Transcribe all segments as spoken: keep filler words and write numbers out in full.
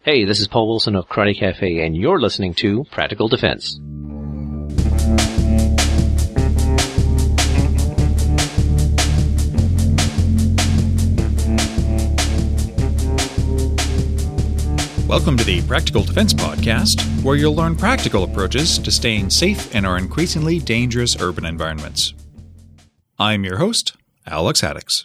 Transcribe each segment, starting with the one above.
Hey, this is Paul Wilson of Karate Cafe, and you're listening to Practical Defense. Welcome to the Practical Defense Podcast, where you'll learn practical approaches to staying safe in our increasingly dangerous urban environments. I'm your host, Alex Haddix.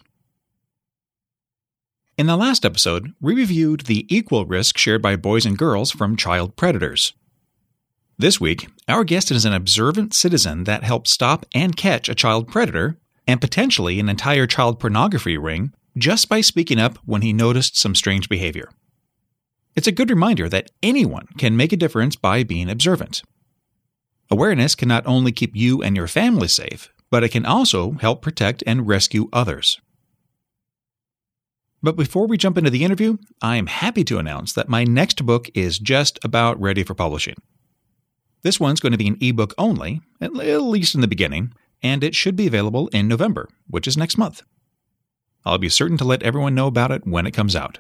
In the last episode, we reviewed the equal risk shared by boys and girls from child predators. This week, our guest is an observant citizen that helped stop and catch a child predator, and potentially an entire child pornography ring, just by speaking up when he noticed some strange behavior. It's a good reminder that anyone can make a difference by being observant. Awareness can not only keep you and your family safe, but it can also help protect and rescue others. But before we jump into the interview, I am happy to announce that my next book is just about ready for publishing. This one's going to be an ebook only, at least in the beginning, and it should be available in November, which is next month. I'll be certain to let everyone know about it when it comes out.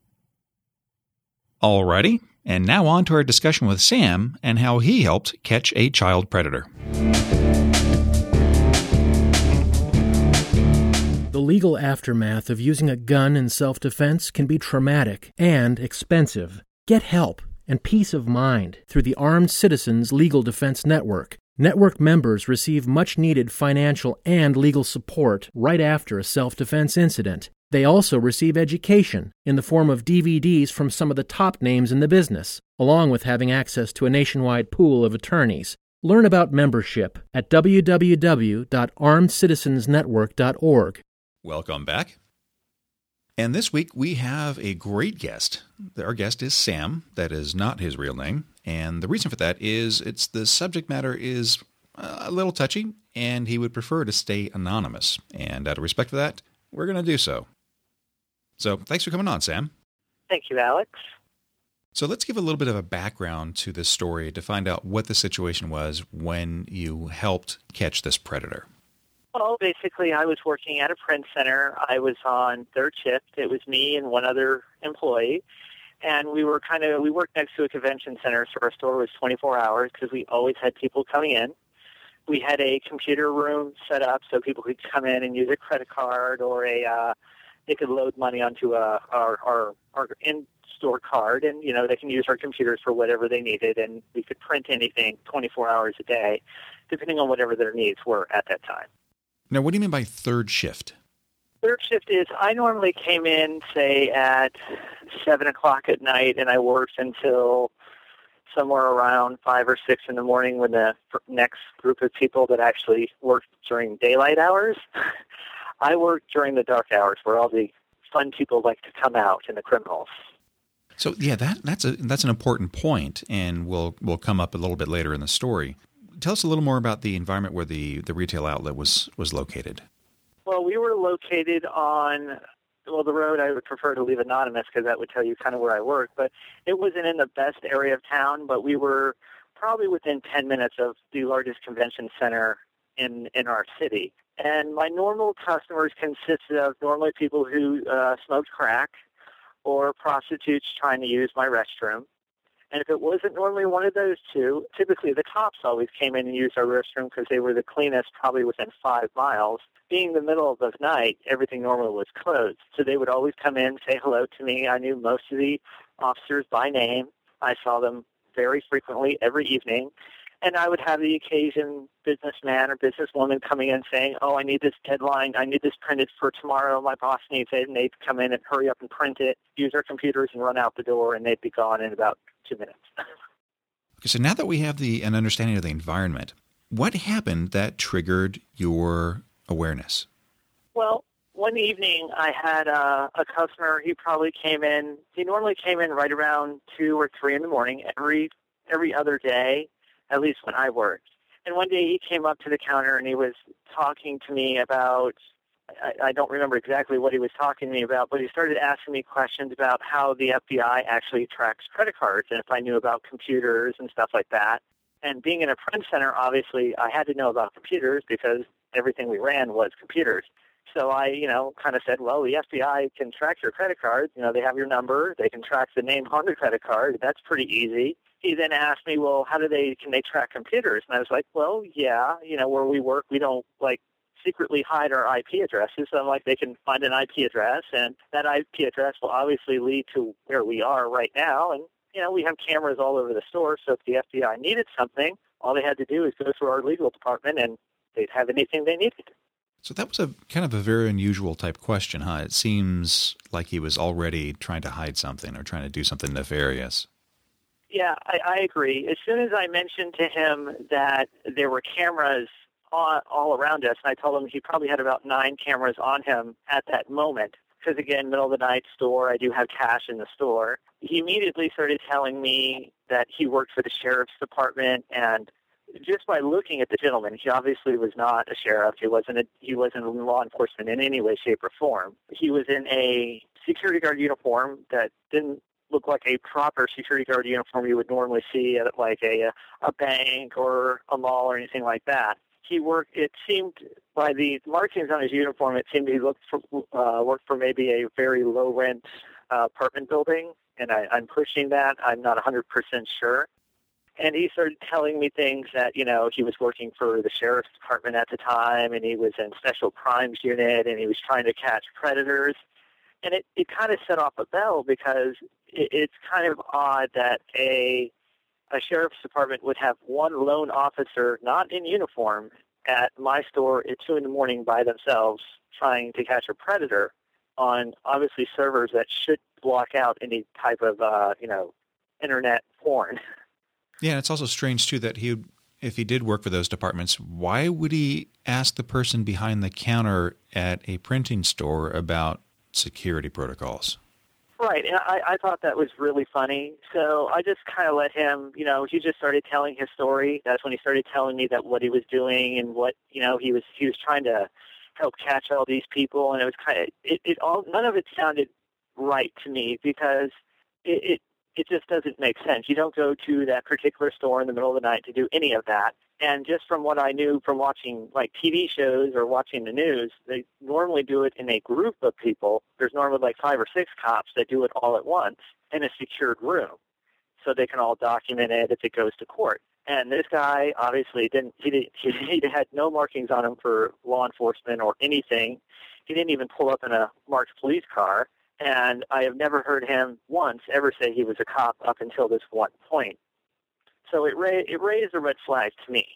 Alrighty, and now on to our discussion with Sam and how he helped catch a child predator. The legal aftermath of using a gun in self-defense can be traumatic and expensive. Get help and peace of mind through the Armed Citizens Legal Defense Network. Network members receive much-needed financial and legal support right after a self-defense incident. They also receive education in the form of D V Ds from some of the top names in the business, along with having access to a nationwide pool of attorneys. Learn about membership at w w w dot armed citizens network dot org. Welcome back. And this week we have a great guest. Our guest is Sam. That is not his real name. And the reason for that is it's the subject matter is a little touchy, and he would prefer to stay anonymous. And out of respect for that, we're going to do so. So thanks for coming on, Sam. Thank you, Alex. So let's give a little bit of a background to this story to find out what the situation was when you helped catch this predator. Well, basically, I was working at a print center. I was on third shift. It was me and one other employee. And we were kind of, we worked next to a convention center, so our store was twenty-four hours because we always had people coming in. We had a computer room set up so people could come in and use a credit card or a, uh, they could load money onto a, our, our, our in-store card, and, you know, they can use our computers for whatever they needed, and we could print anything twenty-four hours a day, depending on whatever their needs were at that time. Now, what do you mean by third shift? Third shift is I normally came in, say, at seven o'clock at night, and I worked until somewhere around five or six in the morning when the next group of people that actually worked during daylight hours. I worked during the dark hours where all the fun people like to come out and the criminals. So, yeah, that that's a that's an important point, and will will come up a little bit later in the story. Tell us a little more about the environment where the, the retail outlet was, was located. Well, we were located on, well, the road I would prefer to leave anonymous because that would tell you kind of where I work, but it wasn't in the best area of town, but we were probably within ten minutes of the largest convention center in, in our city. And my normal customers consisted of normally people who uh, smoked crack or prostitutes trying to use my restroom. And if it wasn't normally one of those two, typically the cops always came in and used our restroom because they were the cleanest probably within five miles. Being the middle of the night, everything normally was closed. So they would always come in, say hello to me. I knew most of the officers by name. I saw them very frequently every evening. And I would have the occasion businessman or businesswoman coming in saying, oh, I need this deadline. I need this printed for tomorrow. My boss needs it. And they'd come in and hurry up and print it, use our computers, and run out the door, and they'd be gone in about two minutes. Okay, so now that we have the an understanding of the environment, what happened that triggered your awareness? Well, one evening I had uh, a customer. He probably came in. He normally came in right around two or three in the morning every every other day, at least when I worked. And one day he came up to the counter and he was talking to me about, I, I don't remember exactly what he was talking to me about, but he started asking me questions about how the F B I actually tracks credit cards and if I knew about computers and stuff like that. And being in a print center, obviously, I had to know about computers because everything we ran was computers. So I, you know, kind of said, well, the F B I can track your credit cards. You know, they have your number. They can track the name on the credit card. That's pretty easy. He then asked me, well, how do they, can they track computers? And I was like, well, yeah, you know, where we work, we don't, like, secretly hide our I P addresses. So I'm like, they can find an I P address, and that I P address will obviously lead to where we are right now. And, you know, we have cameras all over the store, so if the F B I needed something, all they had to do is go through our legal department, and they'd have anything they needed. So that was a kind of a very unusual type question, huh? It seems like he was already trying to hide something or trying to do something nefarious. Yeah, I, I agree. As soon as I mentioned to him that there were cameras all, all around us, and I told him he probably had about nine cameras on him at that moment, because, again, middle of the night store, I do have cash in the store, he immediately started telling me that he worked for the sheriff's department, and just by looking at the gentleman, he obviously was not a sheriff. He wasn't a, he wasn't in law enforcement in any way, shape, or form. He was in a security guard uniform that didn't look like a proper security guard uniform you would normally see at like a a bank or a mall or anything like that. He worked. It seemed by the markings on his uniform, it seemed he looked for, uh, worked for maybe a very low rent uh, apartment building, and I, I'm pushing that. I'm not one hundred percent sure. And he started telling me things that, you know, he was working for the sheriff's department at the time, and he was in special crimes unit, and he was trying to catch predators. And it, it kind of set off a bell, because it, it's kind of odd that a a sheriff's department would have one lone officer not in uniform at my store at two in the morning by themselves trying to catch a predator on obviously servers that should block out any type of, uh, you know, internet porn. Yeah, and it's also strange, too, that he, if he did work for those departments, why would he ask the person behind the counter at a printing store about security protocols? Right, and I, I thought that was really funny. So I just kind of let him, you know, he just started telling his story. That's when he started telling me that what he was doing and what, you know, he was he was trying to help catch all these people. And it was kind of, it, it all, none of it sounded right to me, because it, it It just doesn't make sense. You don't go to that particular store in the middle of the night to do any of that. And just from what I knew from watching like T V shows or watching the news, they normally do it in a group of people. There's normally like five or six cops that do it all at once in a secured room, so they can all document it if it goes to court. And this guy obviously didn't. He didn't. He had no markings on him for law enforcement or anything. He didn't even pull up in a marked police car. And I have never heard him once ever say he was a cop up until this one point. So it, ra- it raised a red flag to me.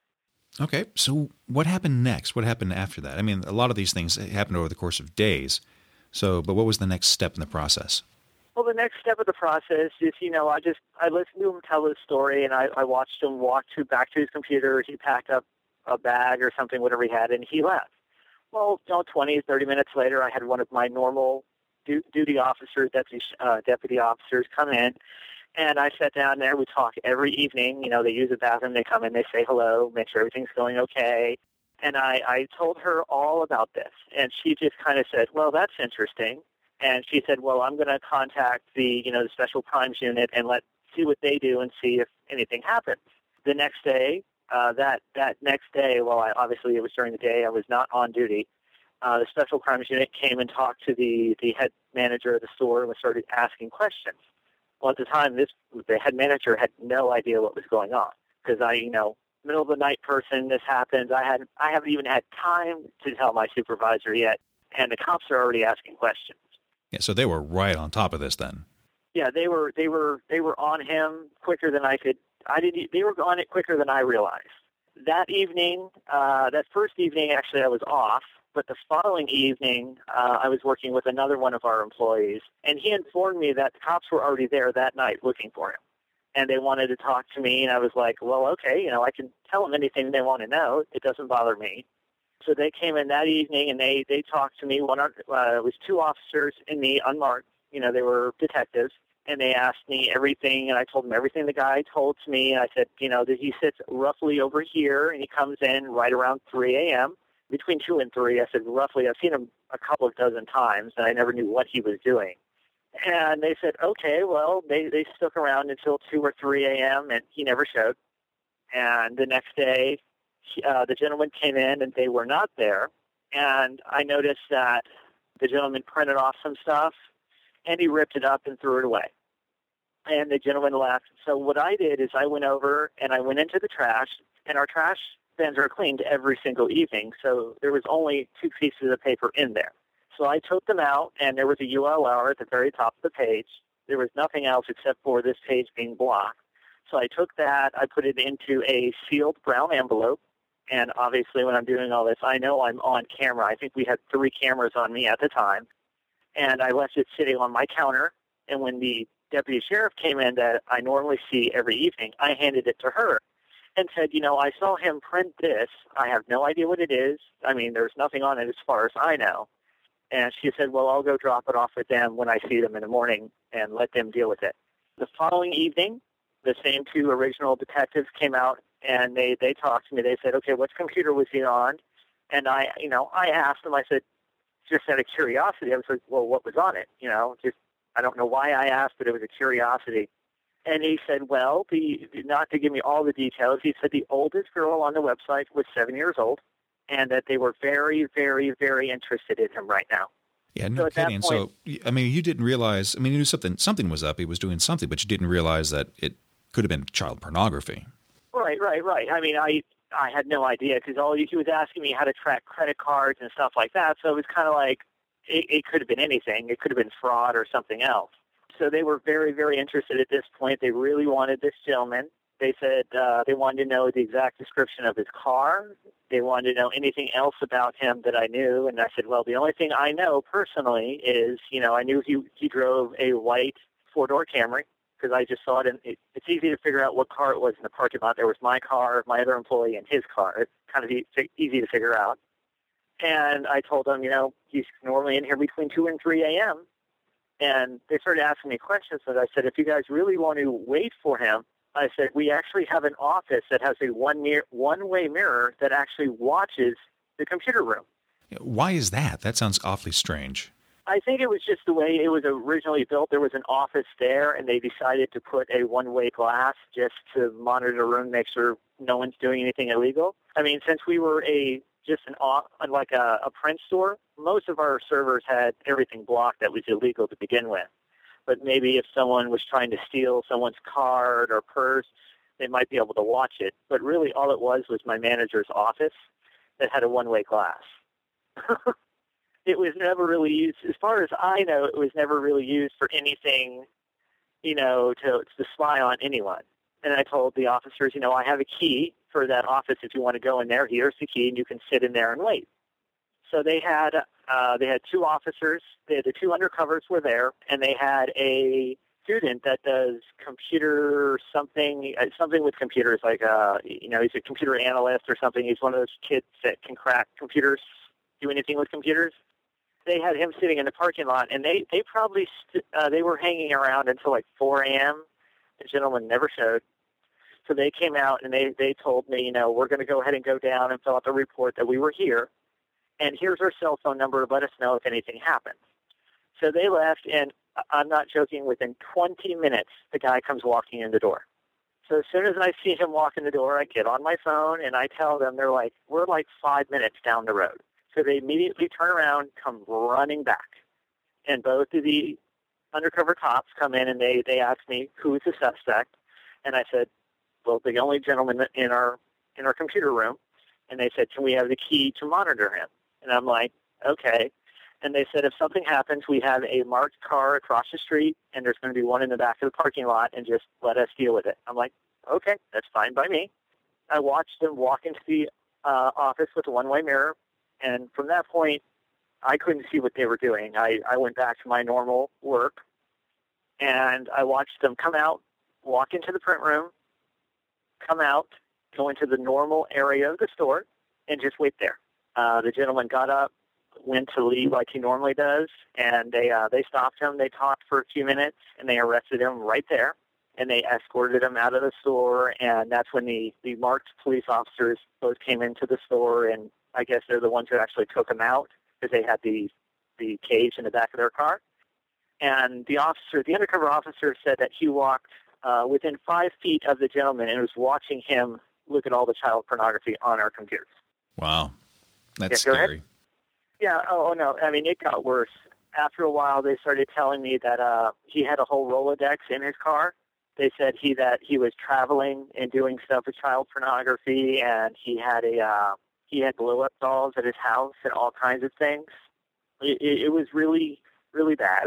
Okay, so what happened next? What happened after that? I mean, a lot of these things happened over the course of days. So, but what was the next step in the process? Well, the next step of the process is, you know, I just, I listened to him tell his story, and I, I watched him walk to back to his computer. He packed up a bag or something, whatever he had, and he left. Well, you know, twenty, thirty minutes later, I had one of my normal duty officers, deputy, uh, deputy officers come in, and I sat down there. We talk every evening. You know, they use the bathroom. They come in, they say hello, make sure everything's going okay. And I, I told her all about this, and she just kind of said, well, that's interesting. And she said, well, I'm going to contact the, you know, the special crimes unit and let see what they do and see if anything happens. The next day, uh, that, that next day, well, I, obviously it was during the day, I was not on duty. Uh, the special crimes unit came and talked to the, the head manager of the store and started asking questions. Well, at the time, this the head manager had no idea what was going on, because I, you know, middle of the night person, this happens. I had I haven't even had time to tell my supervisor yet, and the cops are already asking questions. Yeah, so they were right on top of this then. Yeah, they were they were they were on him quicker than I could. I didn't. They were on it quicker than I realized. That evening, uh, that first evening, actually, I was off. But the following evening, uh, I was working with another one of our employees, and he informed me that the cops were already there that night looking for him. And they wanted to talk to me, and I was like, well, okay, you know, I can tell them anything they want to know. It doesn't bother me. So they came in that evening, and they, they talked to me. One, uh, it was two officers in the unmarked, you know, they were detectives, and they asked me everything, and I told them everything the guy told to me. And I said, you know, that he sits roughly over here, and he comes in right around three a.m., between two and three. I said, roughly, I've seen him a couple of dozen times, and I never knew what he was doing. And they said, okay, well, they, they stuck around until two or three a.m., and he never showed. And the next day, uh, the gentleman came in, and they were not there. and I noticed that the gentleman printed off some stuff, and he ripped it up and threw it away. And the gentleman left. So what I did is I went over and I went into the trash, and our trash bins are cleaned every single evening, so there was only two pieces of paper in there. So I took them out, and there was a U L R at the very top of the page. There was nothing else except for this page being blocked. So I took that, I put it into a sealed brown envelope, and obviously when I'm doing all this, I know I'm on camera. I think we had three cameras on me at the time, and I left it sitting on my counter, and when the deputy sheriff came in that I normally see every evening, I handed it to her and said, you know, I saw him print this. I have no idea what it is. I mean, there's nothing on it as far as I know. And she said, well, I'll go drop it off with them when I see them in the morning and let them deal with it. The following evening, the same two original detectives came out, and they, they talked to me. They said, okay, what computer was he on? And I, you know, I asked them, I said, just out of curiosity, I was like, well, what was on it? You know, just, I don't know why I asked, but it was a curiosity. And he said, well, the, not to give me all the details, he said the oldest girl on the website was seven years old, and that they were very, very, very interested in him right now. Yeah, no so kidding. Point, so, I mean, you didn't realize, I mean, you knew something, something was up, he was doing something, but you didn't realize that it could have been child pornography. Right, right, right. I mean, I I had no idea, because all he was asking me how to track credit cards and stuff like that, so it was kind of like, it, it could have been anything. It could have been fraud or something else. So they were very, very interested at this point. They really wanted this gentleman. They said uh, they wanted to know the exact description of his car. They wanted to know anything else about him that I knew. And I said, well, the only thing I know personally is, you know, I knew he he drove a white four-door Camry, because I just saw it. And it, it's easy to figure out what car it was in the parking lot. There was my car, my other employee, and his car. It's kind of e- easy to figure out. And I told them, you know, he's normally in here between two and three a.m., and they started asking me questions, and I said, if you guys really want to wait for him, I said, we actually have an office that has a one mir- one-way mirror that actually watches the computer room. Why is that? That sounds awfully strange. I think it was just the way it was originally built. There was an office there, and they decided to put a one-way glass just to monitor the room, make sure no one's doing anything illegal. I mean, since we were a just an like a, a print store, most of our servers had everything blocked that was illegal to begin with. But maybe if someone was trying to steal someone's card or purse, they might be able to watch it. But really all it was was my manager's office that had a one-way glass. It was never really used, as far as I know, it was never really used for anything, you know, to, to spy on anyone. And I told the officers, you know, I have a key for that office. If you want to go in there, here's the key, and you can sit in there and wait. So they had uh, they had two officers. They had the two undercovers were there, and they had a student that does computer something uh, something with computers, like uh, you know, he's a computer analyst or something. He's one of those kids that can crack computers, do anything with computers. They had him sitting in the parking lot, and they they probably st- uh, they were hanging around until like four a.m. The gentleman never showed. So they came out, and they, they told me, you know, we're going to go ahead and go down and fill out the report that we were here, and here's our cell phone number. Let us know if anything happens. So they left, and I'm not joking, within twenty minutes, the guy comes walking in the door. So as soon as I see him walk in the door, I get on my phone, and I tell them, they're like, we're like five minutes down the road. So they immediately turn around, come running back. And both of the undercover cops come in, and they, they ask me, who is the suspect? And I said, well, the only gentleman in our in our computer room. And they said, can we have the key to monitor him? And I'm like, okay. And they said, if something happens, we have a marked car across the street, and there's going to be one in the back of the parking lot, and just let us deal with it. I'm like, okay, that's fine by me. I watched them walk into the uh, office with a one-way mirror, and from that point, I couldn't see what they were doing. I, I went back to my normal work, and I watched them come out, walk into the print room, come out, go into the normal area of the store, and just wait there. Uh, the gentleman got up, went to leave like he normally does, and they uh, they stopped him. They talked for a few minutes, and they arrested him right there, and they escorted him out of the store, and that's when the, the marked police officers both came into the store, and I guess they're the ones who actually took him out because they had the, the cage in the back of their car. And the officer, the undercover officer said that he walked uh, within five feet of the gentleman and was watching him look at all the child pornography on our computers. Wow. That's yeah, scary. Yeah, oh, oh no, I mean, it got worse. After a while, they started telling me that uh, he had a whole Rolodex in his car. They said he that he was traveling and doing stuff with child pornography, and he had a uh, he had blow-up dolls at his house and all kinds of things. It, it, it was really, really bad.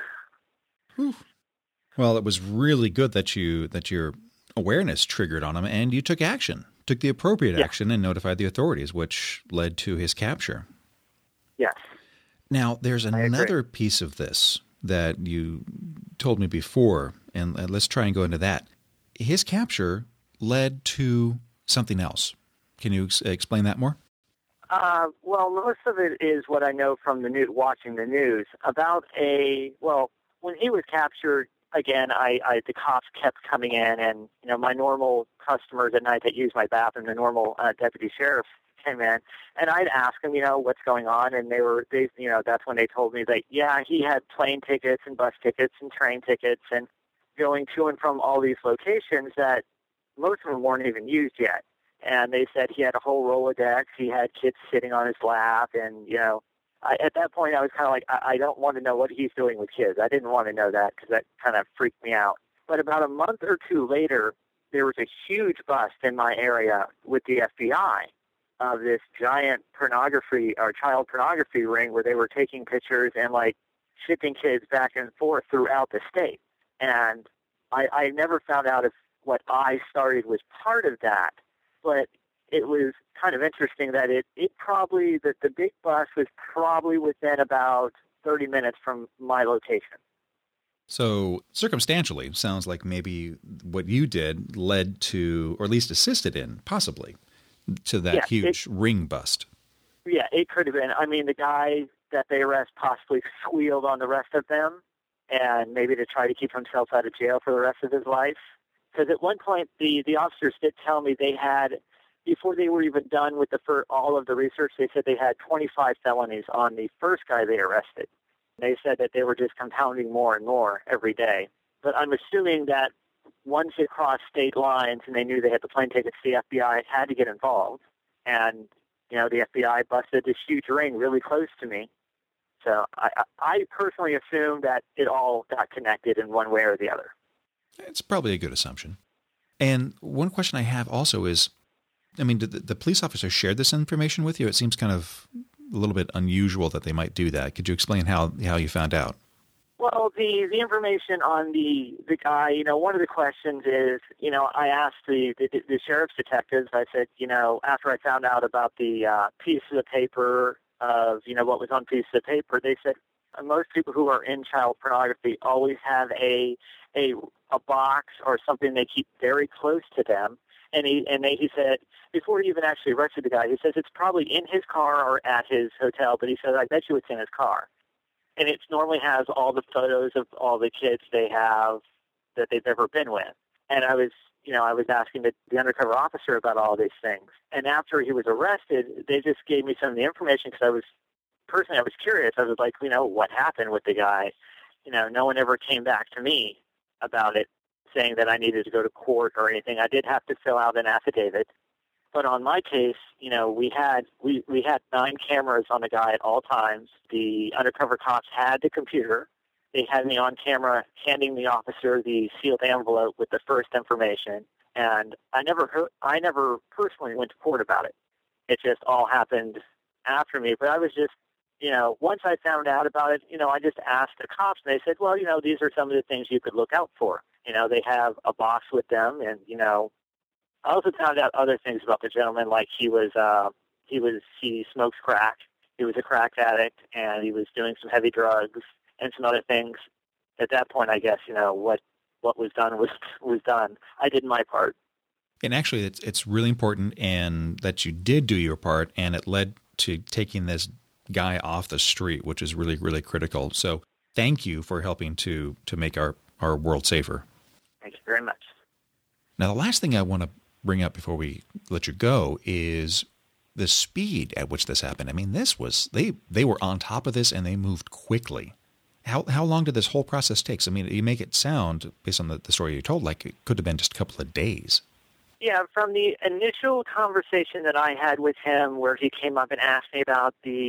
Well, it was really good that you that your awareness triggered on him, and you took action, took the appropriate yeah. action, and notified the authorities, which led to his capture. Yes. Now, there's another piece of this that you told me before, and uh, let's try and go into that. His capture led to something else. Can you ex- explain that more? Uh, well, most of it is what I know from the news, watching the news about a, well, when he was captured, again, I, I the cops kept coming in, and, you know, my normal customers at night that use my bathroom, the normal uh, deputy sheriff came in, and I'd ask them, you know, what's going on, and they were, they, you know, that's when they told me that, yeah, he had plane tickets and bus tickets and train tickets and going to and from all these locations that most of them weren't even used yet. And they said he had a whole Rolodex, he had kids sitting on his lap, and, you know, I, at that point I was kind of like, I, I don't want to know what he's doing with kids. I didn't want to know that because that kind of freaked me out. But about a month or two later, there was a huge bust in my area with the F B I of this giant pornography or child pornography ring where they were taking pictures and like shipping kids back and forth throughout the state. And I, I never found out if what I started was part of that, but it was kind of interesting that it, it probably, that the big bust was probably within about thirty minutes from my location. So circumstantially, sounds like maybe what you did led to, or at least assisted in, possibly, to that yeah, huge it, ring bust. Yeah, it could have been. I mean, the guy that they arrest possibly squealed on the rest of them, and maybe to try to keep himself out of jail for the rest of his life. Because at one point, the, the officers did tell me they had, before they were even done with the fir- all of the research, they said they had twenty-five felonies on the first guy they arrested. They said that they were just compounding more and more every day. But I'm assuming that once it crossed state lines and they knew they had the plane tickets, the F B I had to get involved. And, you know, the F B I busted this huge ring really close to me. So I, I personally assume that it all got connected in one way or the other. It's probably a good assumption. And one question I have also is, I mean, did the, the police officer share this information with you? It seems kind of a little bit unusual that they might do that. Could you explain how, how you found out? Well, the, the information on the, the guy, you know, one of the questions is, you know, I asked the, the, the sheriff's detectives, I said, you know, after I found out about the uh, piece of the paper of, you know, what was on piece of paper, they said most people who are in child pornography always have a a a box or something they keep very close to them. And he and they, he said, before he even actually arrested the guy, he says it's probably in his car or at his hotel, but he said, I bet you it's in his car. And it normally has all the photos of all the kids they have that they've ever been with. And I was, you know, I was asking the, the undercover officer about all these things. And after he was arrested, they just gave me some of the information because I was, personally, I was curious. I was like, you know, what happened with the guy? You know, no one ever came back to me about it, saying that I needed to go to court or anything. I did have to fill out an affidavit. But on my case, you know, we had we, we had nine cameras on the guy at all times. The undercover cops had the computer. They had me on camera handing the officer the sealed envelope with the first information. And I never heard, I never personally went to court about it. It just all happened after me. But I was just, you know, once I found out about it, you know, I just asked the cops, and they said, well, you know, these are some of the things you could look out for. You know, they have a box with them, and, you know, I also found out other things about the gentleman, like he was, uh, he was, he smokes crack. He was a crack addict, and he was doing some heavy drugs and some other things. At that point, I guess, you know, what, what was done was, was done. I did my part. And actually, it's, it's really important and that you did do your part, and it led to taking this guy off the street, which is really, really critical. So thank you for helping to, to make our, our world safer. Thank you very much. Now, the last thing I want to bring up before we let you go is the speed at which this happened. I mean, this was, they, they were on top of this and they moved quickly. How how long did this whole process take? So, I mean, you make it sound, based on the, the story you told, like it could have been just a couple of days. Yeah, from the initial conversation that I had with him where he came up and asked me about the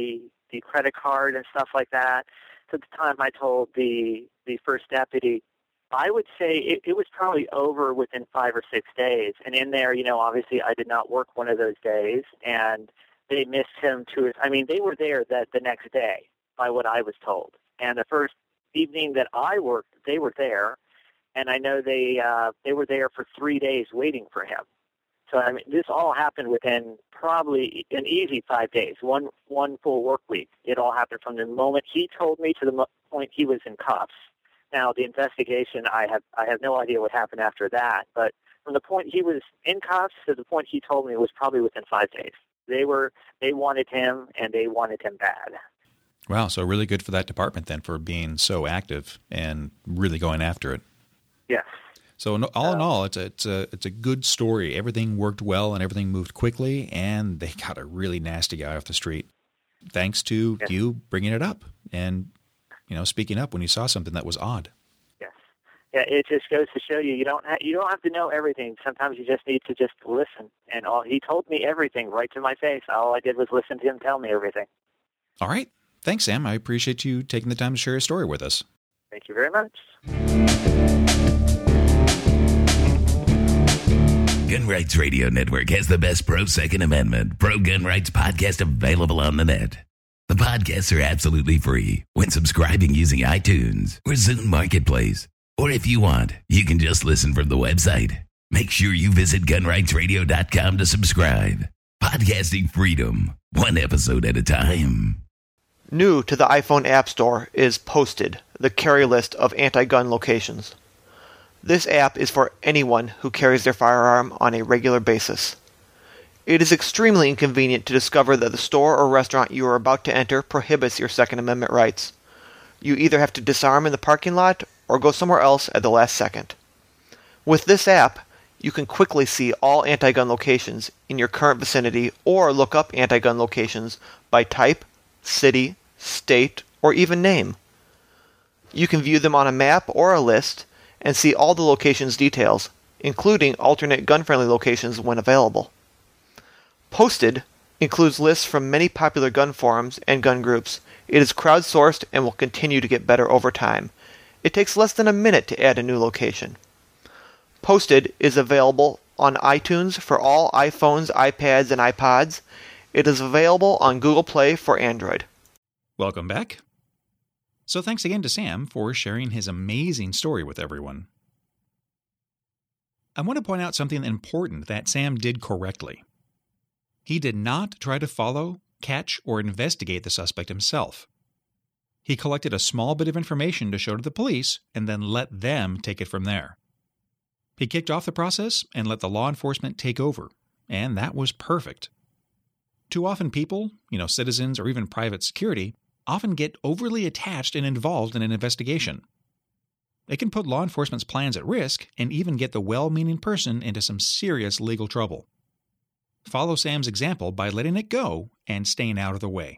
the credit card and stuff like that. So at the time I told the, the first deputy, I would say it, it was probably over within five or six days. And in there, you know, obviously I did not work one of those days, and they missed him to his, I mean, they were there that the next day by what I was told. And the first evening that I worked, they were there. And I know they uh, they were there for three days waiting for him. So, I mean, this all happened within probably an easy five days, one one full work week. It all happened from the moment he told me to the mo- point he was in cuffs. Now, the investigation, I have I have no idea what happened after that. But from the point he was in cuffs to the point he told me was probably within five days. They were they wanted him, and they wanted him bad. Wow, so really good for that department then, for being so active and really going after it. Yes. So all in all, it's a, it's a it's a good story. Everything worked well and everything moved quickly, and they got a really nasty guy off the street, thanks to yes. you bringing it up and, you know, speaking up when you saw something that was odd. Yes. Yeah, it just goes to show you you don't ha- you don't have to know everything. Sometimes you just need to just listen. And all he told me everything right to my face. All I did was listen to him tell me everything. All right. Thanks, Sam. I appreciate you taking the time to share your story with us. Thank you very much. Gun Rights Radio Network has the best pro-Second Amendment, pro-gun rights podcast available on the net. The podcasts are absolutely free when subscribing using iTunes or Zune Marketplace. Or if you want, you can just listen from the website. Make sure you visit gun rights radio dot com to subscribe. Podcasting freedom, one episode at a time. New to the iPhone App Store is Posted, the carry list of anti-gun locations. This app is for anyone who carries their firearm on a regular basis. It is extremely inconvenient to discover that the store or restaurant you are about to enter prohibits your Second Amendment rights. You either have to disarm in the parking lot or go somewhere else at the last second. With this app, you can quickly see all anti-gun locations in your current vicinity or look up anti-gun locations by type, city, state, or even name. You can view them on a map or a list and see all the location's details, including alternate gun-friendly locations when available. Posted includes lists from many popular gun forums and gun groups. It is crowdsourced and will continue to get better over time. It takes less than a minute to add a new location. Posted is available on iTunes for all iPhones, iPads, and iPods. It is available on Google Play for Android. Welcome back. So thanks again to Sam for sharing his amazing story with everyone. I want to point out something important that Sam did correctly. He did not try to follow, catch, or investigate the suspect himself. He collected a small bit of information to show to the police and then let them take it from there. He kicked off the process and let the law enforcement take over, and that was perfect. Too often people, you know, citizens or even private security, often get overly attached and involved in an investigation. It can put law enforcement's plans at risk and even get the well-meaning person into some serious legal trouble. Follow Sam's example by letting it go and staying out of the way.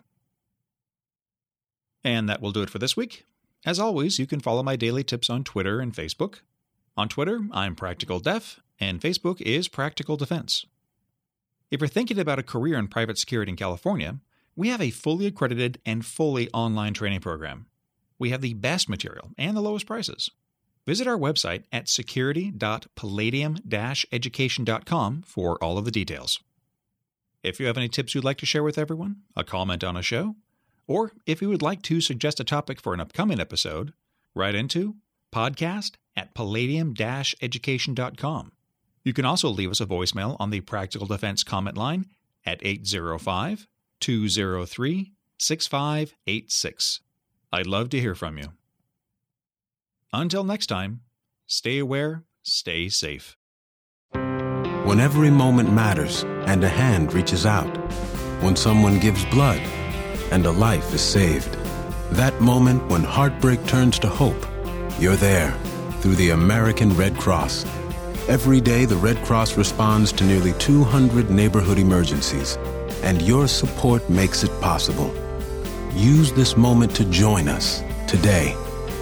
And that will do it for this week. As always, you can follow my daily tips on Twitter and Facebook. On Twitter, I'm Practical Def, and Facebook is Practical Defense. If you're thinking about a career in private security in California, we have a fully accredited and fully online training program. We have the best material and the lowest prices. Visit our website at security dot palladium dash education dot com for all of the details. If you have any tips you'd like to share with everyone, a comment on a show, or if you would like to suggest a topic for an upcoming episode, write into podcast at palladium dash education dot com. You can also leave us a voicemail on the Practical Defense comment line at eight zero five, two zero three, six five eight six. I'd love to hear from you. Until next time, stay aware, stay safe. When every moment matters and a hand reaches out, when someone gives blood and a life is saved, that moment when heartbreak turns to hope, you're there through the American Red Cross. Every day, the Red Cross responds to nearly two hundred neighborhood emergencies, and your support makes it possible. Use this moment to join us today.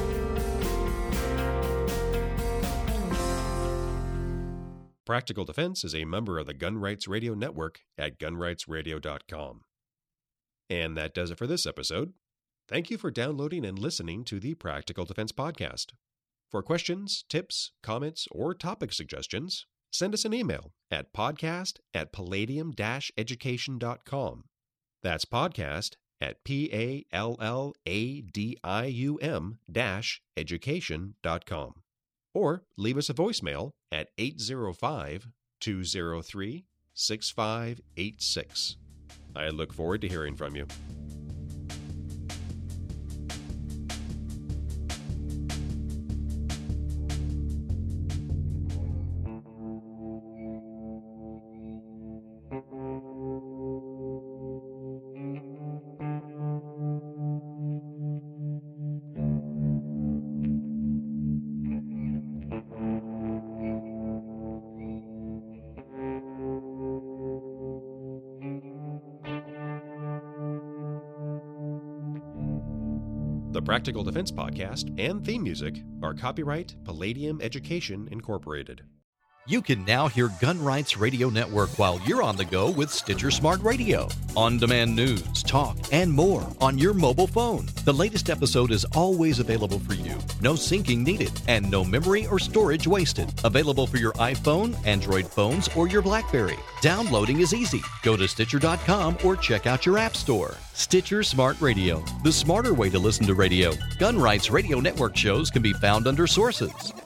Practical Defense is a member of the Gun Rights Radio Network at gun rights radio dot com. And that does it for this episode. Thank you for downloading and listening to the Practical Defense Podcast. For questions, tips, comments, or topic suggestions, send us an email at podcast at palladium dash education dot com. That's podcast at P A L L A D I U M dash education dot com. Or leave us a voicemail at eight oh five, two oh three, six five eight six. I look forward to hearing from you. The Practical Defense Podcast and theme music are copyright Palladium Education, Incorporated. You can now hear Gun Rights Radio Network while you're on the go with Stitcher Smart Radio. On-demand news, talk, and more on your mobile phone. The latest episode is always available for you. No syncing needed and no memory or storage wasted. Available for your iPhone, Android phones, or your BlackBerry. Downloading is easy. Go to Stitcher dot com or check out your app store. Stitcher Smart Radio, the smarter way to listen to radio. Gun Rights Radio Network shows can be found under Sources.